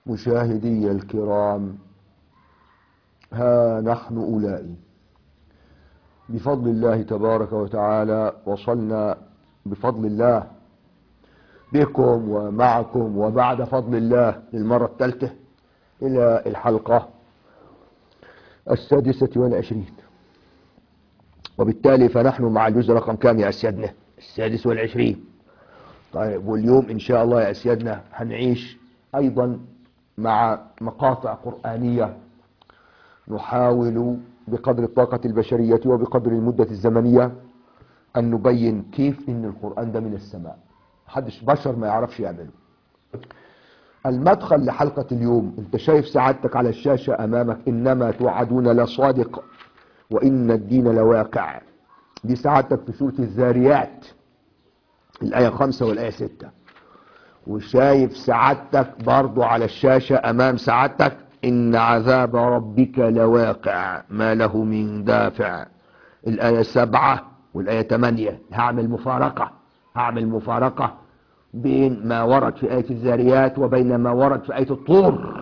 مشاهدي الكرام، ها نحن أولئك بفضل الله تبارك وتعالى وصلنا بفضل الله بكم ومعكم وبعد فضل الله للمرة الثالثة إلى الحلقة 26، وبالتالي فنحن مع الجزء رقم كام يا أسيادنا؟ 26. طيب، واليوم إن شاء الله يا أسيادنا هنعيش أيضا مع مقاطع قرآنية نحاول بقدر الطاقة البشرية وبقدر المدة الزمنية أن نبين كيف إن القرآن ده من السماء، محدش بشر ما يعرفش يعمله. المدخل لحلقة اليوم، انت شايف سعادتك على الشاشة أمامك إنما توعدون لصادق وإن الدين لواقع. دي سعادتك في سورة الذاريات الآية 5 والآية 6. وشايف سعادتك برضو على الشاشة أمام سعادتك إن عذاب ربك لواقع ما له من دافع، الآية 7 والآية 8. هعمل مفارقة بين ما ورد في آية الذاريات وبين ما ورد في آية الطور،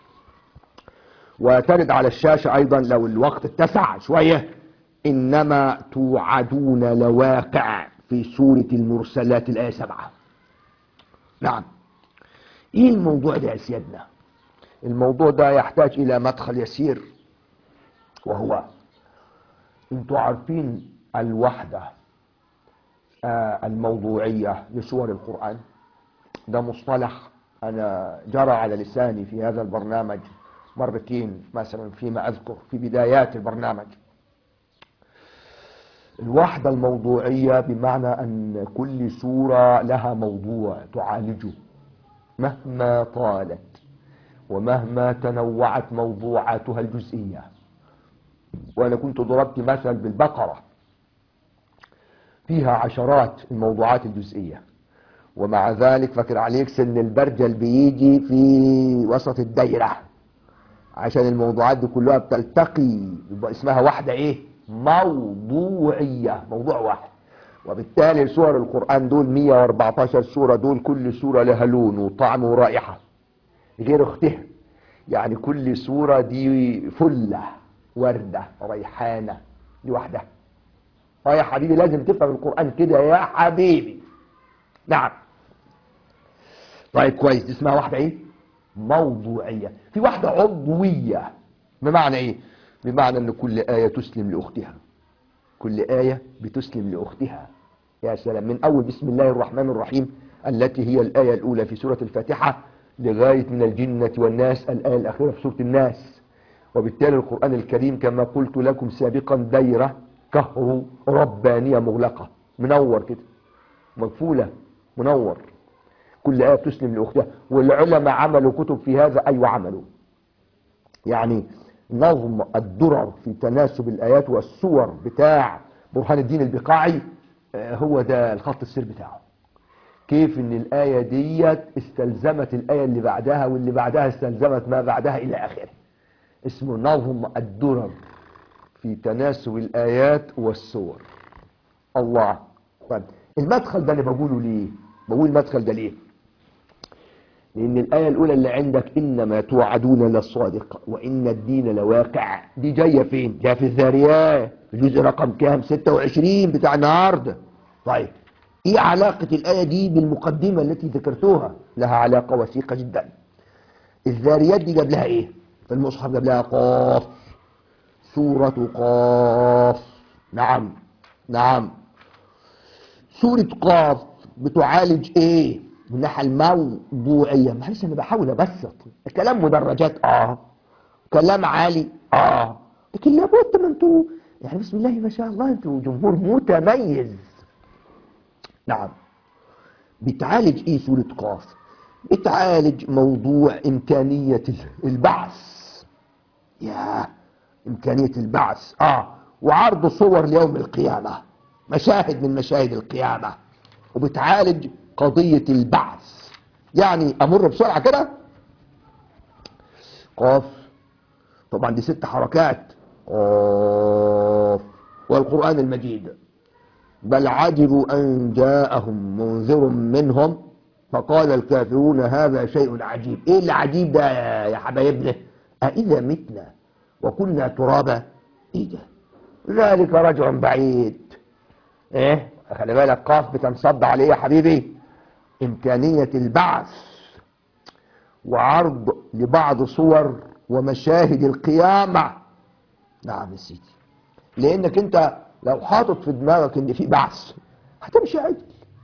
وترد على الشاشة أيضا لو الوقت اتسع شوية إنما توعدون لواقع في سورة المرسلات الآية 7. نعم، ايه الموضوع ده يا سيادنا؟ الموضوع ده يحتاج الى مدخل يسير، وهو انتوا عارفين الوحدة الموضوعية لسور القرآن. ده مصطلح انا جرى على لساني في هذا البرنامج مرتين مثلا فيما اذكر في بدايات البرنامج. الوحدة الموضوعية بمعنى ان كل سورة لها موضوع تعالجه مهما طالت ومهما تنوعت موضوعاتها الجزئية. وأنا كنت ضربت مثل بالبقرة، فيها عشرات الموضوعات الجزئية، ومع ذلك فاكر عليك سن البرجل بيجي في وسط الدايرة عشان الموضوعات دي كلها بتلتقي، يبقى اسمها واحدة ايه؟ موضوعية، موضوع واحد. وبالتالي سور القرآن دول 114 سورة، دول كل سورة لها لون وطعم ورائحة غير اختها. يعني كل سورة دي فلة، وردة، ريحانة، دي واحدة. يا حبيبي لازم تفهم القرآن كده يا حبيبي. نعم. طيب كويس، دي اسمها واحدة ايه؟ موضوعية. في واحدة عضوية، بمعنى ايه؟ بمعنى ان كل آية تسلم لأختها، كل آية بتسلم لأختها. يا سلام، من أول بسم الله الرحمن الرحيم التي هي الآية الأولى في سورة الفاتحة لغاية من الجنة والناس الآية الأخيرة في سورة الناس. وبالتالي القرآن الكريم كما قلت لكم سابقا دايرة كهر ربانية مغلقة، منور كده، مقفولة، منور، كل آية تسلم لأختها. والعلماء عملوا كتب في هذا، أيوة عملوا. يعني نظم الدرر في تناسب الآيات والسور بتاع برهان الدين البقاعي هو ده الخط السير بتاعه. كيف ان الآية ديت استلزمت الآية اللي بعدها واللي بعدها استلزمت ما بعدها إلى آخره. اسمه نظم الدرر في تناسب الآيات والسور. الله. طيب المدخل ده اللي بقوله ليه؟ بقول المدخل ده ليه؟ لأن الآية الأولى اللي عندك إنما توعدون للصادق وإن الدين لواقع، دي جاية فين؟ جاية في الذاريات الجزء رقم كام؟ 26 بتاع النهارده. طيب ايه علاقة الآية دي بالمقدمة التي ذكرتوها؟ لها علاقة وثيقة جدا. الذاريات دي جاب لها ايه؟ في المصحف جاب لها قاف، سورة قاف. نعم نعم. سورة قاف بتعالج ايه؟ من الناحية الموضوعية. معلش انا بحاول ابسط الكلام، مدرجات كلام عالي لكن لابد ما انتوا يعني بسم الله ما شاء الله انتوا جمهور متميز. نعم. بتعالج ايه سورة قاف؟ بتعالج موضوع امكانية البعث. يا امكانية البعث وعرض صور ليوم القيامة، مشاهد من مشاهد القيامة. وبتعالج قضية البعث. يعني امر بسرعة كده. قاف طبعا دي 6 حركات. قاف والقرآن المجيد. بل عجبوا أن جاءهم منذر منهم فقال الكافرون هذا شيء عجيب. ايه اللي عجيب ده يا حبايبنا؟ أإذا متنا وكنا ترابا؟ ايه ده؟ ذلك رجع بعيد. ايه خلي بالك، قاف بتنصب عليه يا حبيبي إمكانية البعث وعرض لبعض صور ومشاهد القيامة. نعم يا سيدي، لأنك أنت لو حاطط في دماغك إن في بعث هتمشي عدل.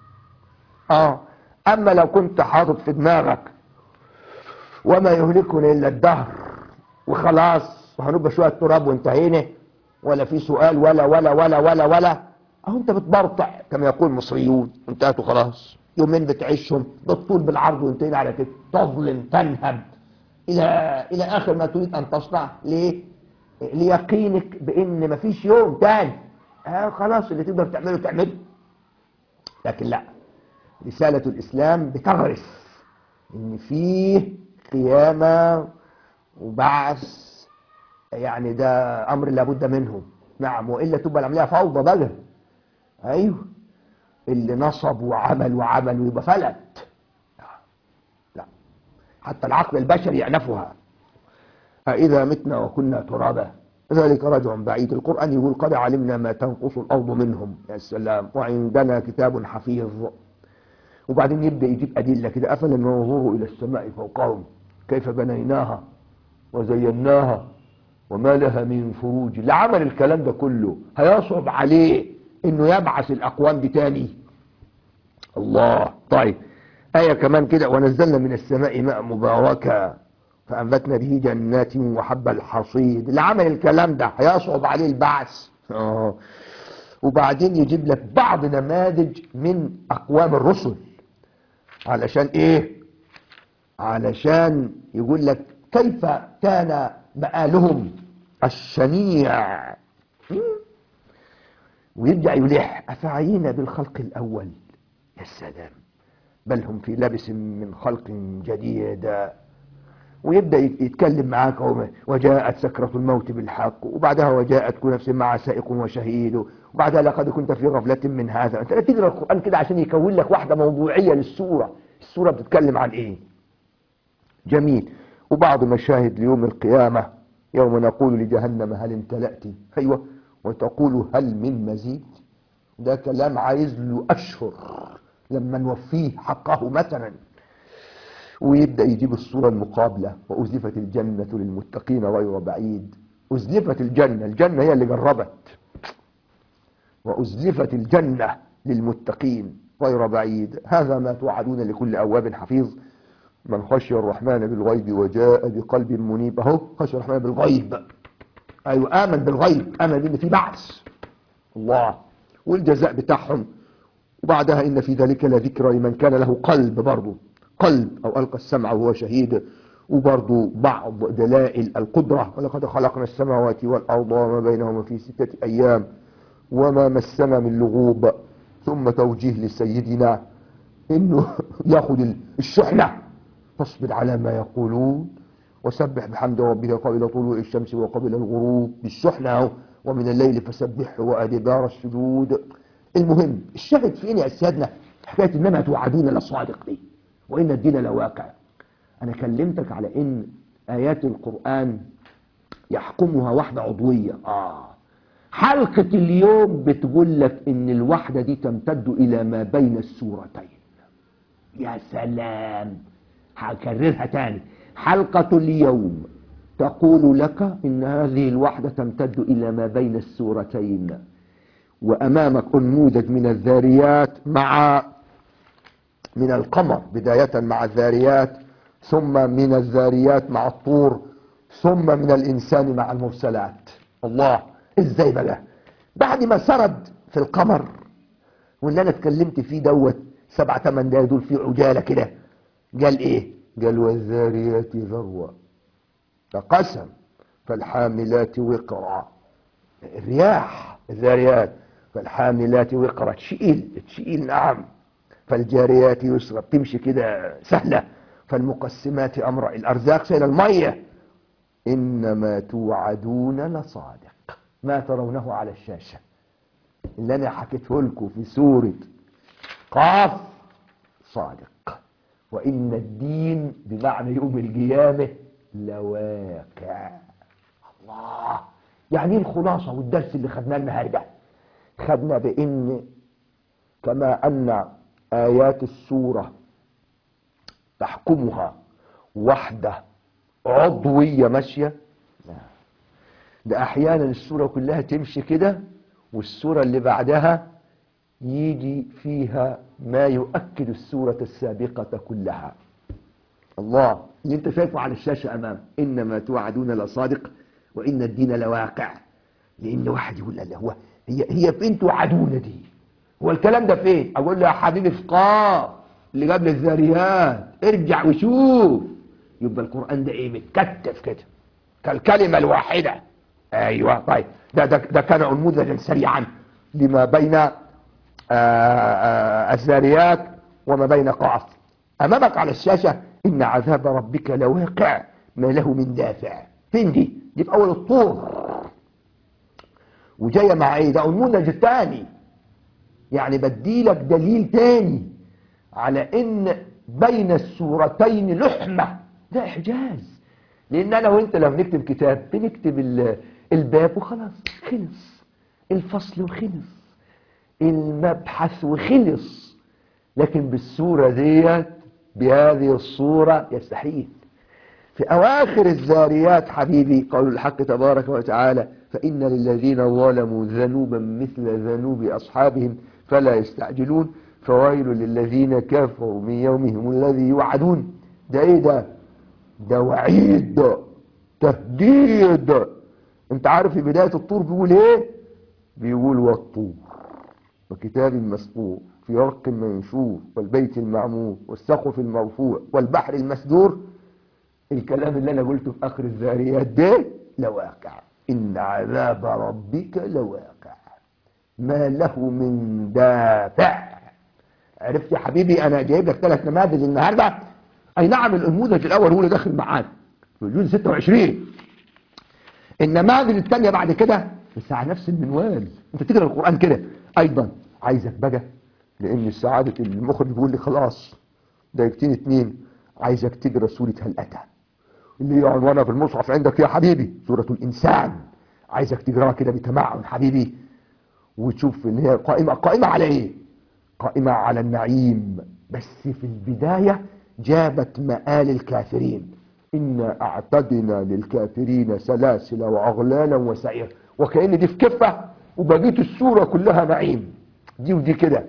أما لو كنت حاطط في دماغك وما يهلكنا إلا الدهر وخلاص وهنبقى شوية تراب وانتهينا، ولا في سؤال ولا ولا ولا ولا ولا، أهو أنت بتبرطع كما يقول المصريون، انتهت وخلاص. يومين بتعيشهم بالطول بالعرض وانتهينا على كده، تظلم تنهب إلى آخر ما تريد أن تصنع. ليه؟ ليقينك بأن مفيش يوم تاني. خلاص اللي تقدر تعمله تعمله. لكن لا، رسالة الإسلام بتغرس إن فيه قيامة وبعث، يعني ده أمر لابد منه. نعم، وإلا تبقى العملية فوضى بقى. أيوه، اللي نصب وعمل وعمل ويبقى فلت. لا، حتى العقل البشري يعنفها. أإذا متنا وكنا ترابا ذلك رجع بعيد. القرآن يقول قد علمنا ما تنقص الأرض منهم. يا سلام، وعندنا كتاب حفيظ. وبعدين يبدأ يجيب أدلة كده، أفلم ينظروا إلى السماء فوقهم كيف بنيناها وزيناها وما لها من فروج. اللي عمل الكلام ده كله هيصعب عليه إنه يبعث الأقوام دي تاني؟ الله. طيب آية كمان كده، ونزلنا من السماء ماء مباركا فأنبتنا به جنات وحب الحصيد. اللي عمل الكلام ده هيصعب عليه البعث. وبعدين يجيب لك بعض نماذج من أقوام الرسل. علشان إيه؟ علشان يقول لك كيف كان مآلهم الشنيع. ويبدأ يلح أفعينا بالخلق الأول. يا سلام، بل هم في لبس من خلق جديد. ويبدأ يتكلم معاك وجاءت سكرة الموت بالحق، وبعدها وجاءت كل نفس مع سائق وشهيد، وبعدها لقد كنت في غفلة من هذا. انت تقرأ القرآن كده عشان يكون لك واحدة موضوعية للسورة. السورة بتتكلم عن ايه؟ جميل. وبعض مشاهد ليوم القيامة، يوم نقول لجهنم هل امتلأت، ايوه، وتقول هل من مزيد. ده كلام عايز له أشهر لما نوفيه حقه مثلا. ويبدأ يجيب الصورة المقابلة، وأزلفت الجنة للمتقين غير بعيد. أزلفت الجنة، الجنة هي اللي جربت. وأزلفت الجنة للمتقين غير بعيد. هذا ما توعدون لكل أواب حفيظ. من خشي الرحمن بالغيب وجاء بقلب منيب. اهو خشي الرحمن بالغيب، ايوه، آمن بالغيب، آمن بأن في بعث الله والجزاء بتاعهم. وبعدها إن في ذلك لذكرى لمن كان له قلب، برضه قلب أو ألقى السمع وهو شهيد. وبرضه بعض دلائل القدرة، ولقد خلقنا السماوات والأرض وما بينهما في 6 أيام وما مسنا من لغوب. ثم توجيه لسيدنا إنه ياخد الشحنة، فاصبر على ما يقولون وسبح بحمد ربك قبل طلوع الشمس وقبل الغروب بالشحنة، ومن الليل فسبحه وأدبار السجود. المهم الشاهد فين يا أسيادنا؟ حكاية إنما توعدون لصادق دي، وإن الدين لواقع. أنا كلمتك على إن آيات القرآن يحكمها وحدة عضوية. حلقة اليوم بتقول لك إن الوحدة دي تمتد إلى ما بين السورتين. يا سلام، هكررها تاني. حلقة اليوم تقول لك إن هذه الوحدة تمتد إلى ما بين السورتين. وأمامك نموذج من الذاريات من القمر، بداية مع الذاريات، ثم من الذاريات مع الطور، ثم من الإنسان مع المرسلات. الله، إزاي بقى؟ بعد ما سرد في القمر واللي أنا اتكلمت فيه دوت 7-8 دقايق دول في عجالة كده، قال إيه؟ قال والذاريات ذروة، فقسم، فالحاملات وقرا. الرياح الذاريات، فالحاملات وقرا، تشيل نعم. فالجاريات يسرا، بتمشي كده سهلة. فالمقسمات أمرا، الأرزاق سيل المية. إنما توعدون لصادق، ما ترونه على الشاشة اللي أنا حكيته لكم في سورة قاف صادق. وإن الدين بمعنى يوم القيامة لواقع. الله، يعني ايه الخلاصة والدرس اللي خدناه النهارده؟ خدنا بإن كما أن آيات السورة تحكمها وحدة عضوية ماشية، ده أحيانا السورة كلها تمشي كده والسورة اللي بعدها يجي فيها ما يؤكد السورة السابقة كلها. الله، اللي انت شايفه على الشاشة أمام، إنما توعدون لصادق وإن الدين لواقع. لأن واحد يقول لا هو هي فين توعدون دي؟ هو الكلام ده فين؟ أقول له يا حبيبي في قاف اللي قبل الذاريات، ارجع وشوف. يبقى القرآن ده ايه؟ متكتف كده كالكلمة الواحدة. ايوه طيب، ده كان نموذجا سريعا لما بين الذاريات وما بين قاف. امامك على الشاشة ان عذاب ربك لواقع ما له من دافع. فين دي؟ دي في اول الطور، وجايه مع ايه؟ ده النموذج الثاني. يعني بديلك دليل تاني على ان بين السورتين لحمة. ده اعجاز. لان انا وانت لما بنكتب كتاب بنكتب الباب وخلاص، خلص الفصل وخلص المبحث وخلص. لكن بالصورة ديت، بهذه الصورة، يستحيل. في أواخر الذاريات حبيبي قول الحق تبارك وتعالى فإن للذين ظلموا ذنوبا مثل ذنوب أصحابهم فلا يستعجلون فويل للذين كفروا من يومهم الذي يوعدون. ده ايه ده؟ ده وعيد، ده تهديد. انت عارف في بداية الطور بيقول ايه؟ بيقول والطور وكتاب مسطور في رق منشور والبيت المعمور والسقف المرفوع والبحر المسجور. الكلام اللي انا قلته في اخر الذاريات ده لواقع. ان عذاب ربك لواقع ما له من دافع. عرفت يا حبيبي؟ انا جايب لك 3 نماذج النهارده. اي نعم، النموذج الاول هو اللي داخل معانا في جزء 26. النماذج الثانيه بعد كده بس على نفس المنوال. انت تقرا القران كده. ايضا عايزك بقى، لان سعاده المخرج بيقول لي خلاص دقيقتين 2، عايزك تقرا سوره هل اتى اللي هي عنوانها في المصحف عندك يا حبيبي سوره الانسان. عايزك تقراها كده بتمعن حبيبي، وتشوف ان هي قائمه على ايه؟ قائمه على النعيم. بس في البدايه جابت مآل الكافرين. إنا أعتدنا للكافرين سلاسل وأغلالا وسعير. وكأن دي في كفة وبقيت السورة كلها نعيم. دي ودي كده.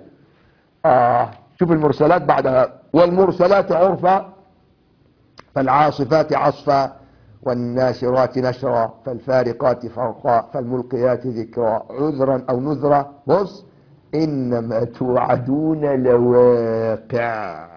شوف المرسلات بعدها والمرسلات عرفا فالعاصفات عصفا والناشرات نشرا فالفارقات فرقا فالملقيات ذكرا عذرا أو نذرا. بص، إنما توعدون لواقع.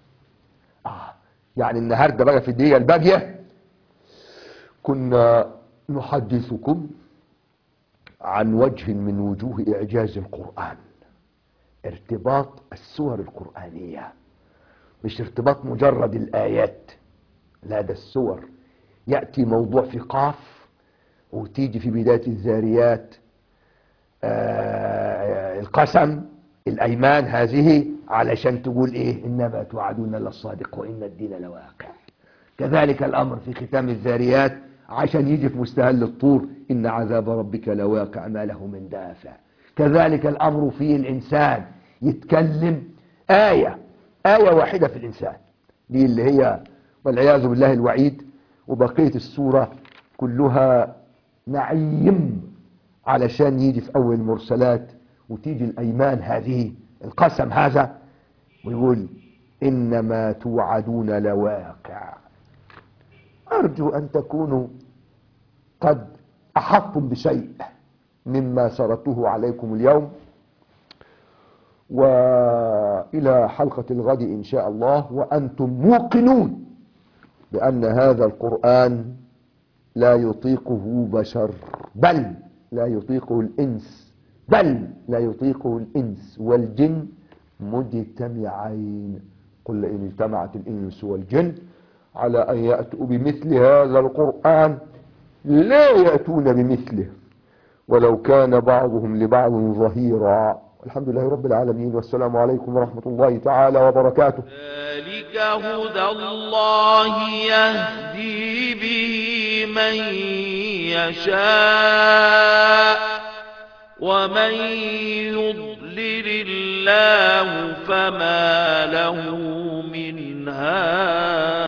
يعني النهارده بقى في الدقيقة الباقية كنا نحدثكم عن وجه من وجوه إعجاز القرآن. ارتباط السور القرآنية، مش ارتباط مجرد الآيات، لا، ده السور. يأتي موضوع في قاف وتيجي في بداية الذاريات القسم، الأيمان هذه، علشان تقول إيه؟ إنما توعدون للصادق وإن الدين لواقع. كذلك الأمر في ختام الذاريات عشان يجي في مستهل الطور إن عذاب ربك لواقع ما له من دافع. كذلك الأمر في الإنسان، يتكلم آية واحدة في الإنسان دي اللي هي والعياذ بالله الوعيد، وبقية السورة كلها نعيم علشان يجي في أول المرسلات وتيجي الأيمان هذه، القسم هذا، ويقول إنما توعدون لواقع. أرجو أن تكونوا قد أحطتم بشيء مما سردته عليكم اليوم. وإلى حلقة الغد إن شاء الله وأنتم موقنون بأن هذا القرآن لا يطيقه بشر، بل لا يطيقه الإنس، بل لا يطيقه الإنس والجن مجتمعين. قل إن اجتمعت الإنس والجن على أن يأتوا بمثل هذا القرآن لا يأتون بمثله ولو كان بعضهم لبعض ظهيرا. الحمد لله رب العالمين، والسلام عليكم ورحمة الله تعالى وبركاته. ذلك هدى الله يهدي به من يشاء ومن يضلل الله فما له من هاد.